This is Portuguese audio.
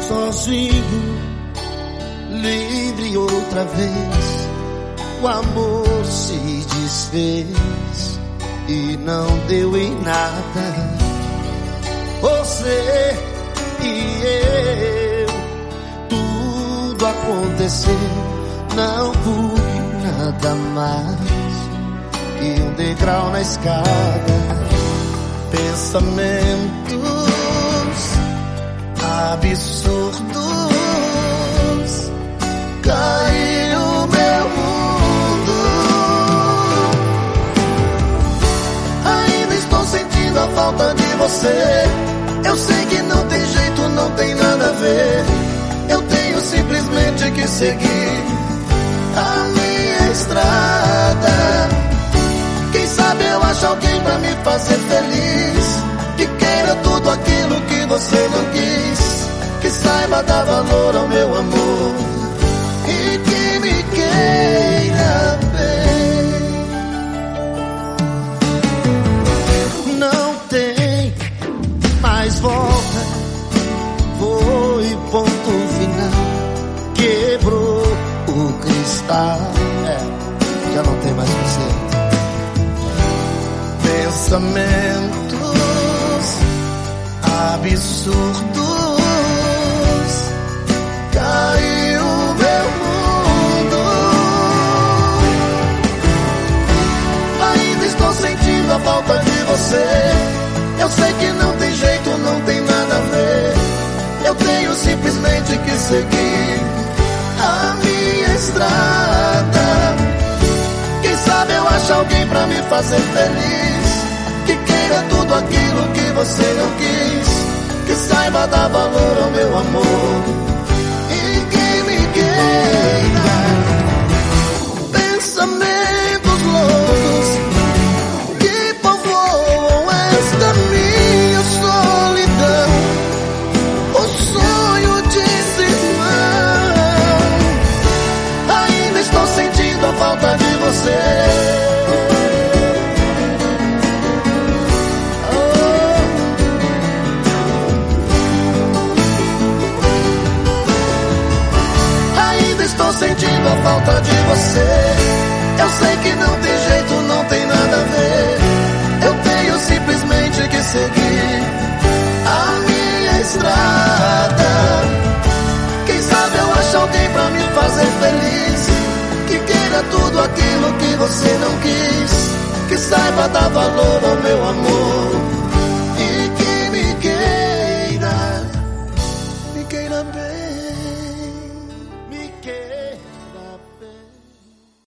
sozinho, livre outra vez. O amor se desfez e não deu em nada. Você e eu, tudo aconteceu, não fui nada mais que um degrau na escada. Pensamentos absurdos, caiu meu mundo. Ainda estou sentindo a falta de você. Eu sei que não tem jeito, não tem nada a ver. Eu tenho simplesmente que seguir a minha estrada. Quem sabe eu acho alguém pra me fazer feliz, que queira tudo aquilo que você não quis, que saiba dar valor ao meu amor e que me queira bem. Não tem mais volta, foi ponto final, quebrou o cristal, já não tem mais você. Pensamentos absurdos, caiu meu mundo. Ainda estou sentindo a falta de você. Eu sei que não tem jeito, não tem nada a ver. Eu tenho simplesmente que seguir a minha estrada. Quem sabe eu acho alguém pra me fazer feliz, que queira tudo aquilo que você não quis, que saiba dar valor ao meu amor e que me queira. Pensamentos loucos que povoam esta minha solidão, o sonho disse não. Ainda estou sentindo a falta de você. Sentindo a falta de você. Eu sei que não tem jeito, não tem nada a ver. Eu tenho simplesmente que seguir a minha estrada. Quem sabe eu acho alguém pra me fazer feliz, que queira tudo aquilo que você não quis, que saiba dar valor ao meu amor e que me queira bem.